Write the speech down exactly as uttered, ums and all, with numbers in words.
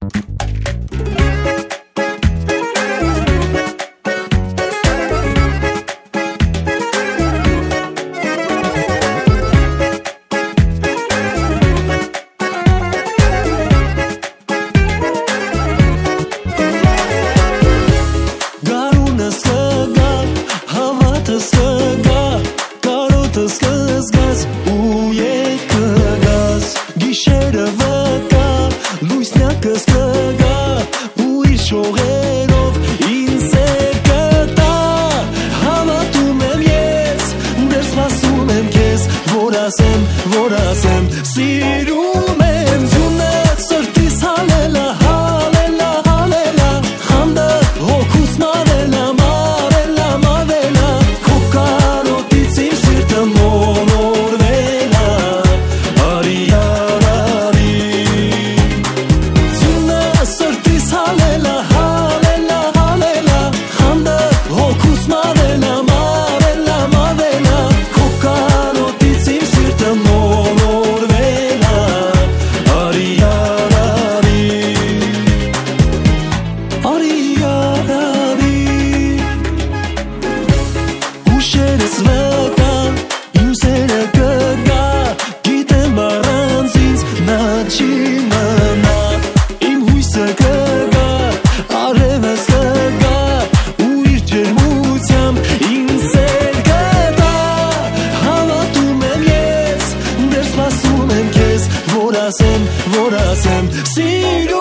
Կզգաս ու ետ կգաս Գիշերը վկա, լույսնյակս կգա ու իր շողերով ինձ սեր կտա Հավատում եմ ես, դեր սպասում եմ քեզ Որ ասեմ, որ ասեմ, սիրում եմ ձյունը սրտիս հալելա, հալելա, հալելա Խանդը հոգուս մարելա, մարելա, մարելա Քո կարոտից իմ սիրտը մոլորվելա Արի արարի Ձյունը սրտիս հալելա, հալելա, հալելա Խանդը հոգուս մարելա, մարելա, մարելա Քո կարոտից իմ սիրտը մոլորվելա Արի արարի Արի արարի Ուշերս վկա, իմ սերը կգա Գիտեմ առանց ինձ նա չի մնա Իմ հույսը կգա, արևս կգա Ու իր ջերմությամբ ինձ սեր կտա Հավատում եմ ես, դեր սպասում եմ քեզ Որ ասեմ, որ ասեմ, սիրում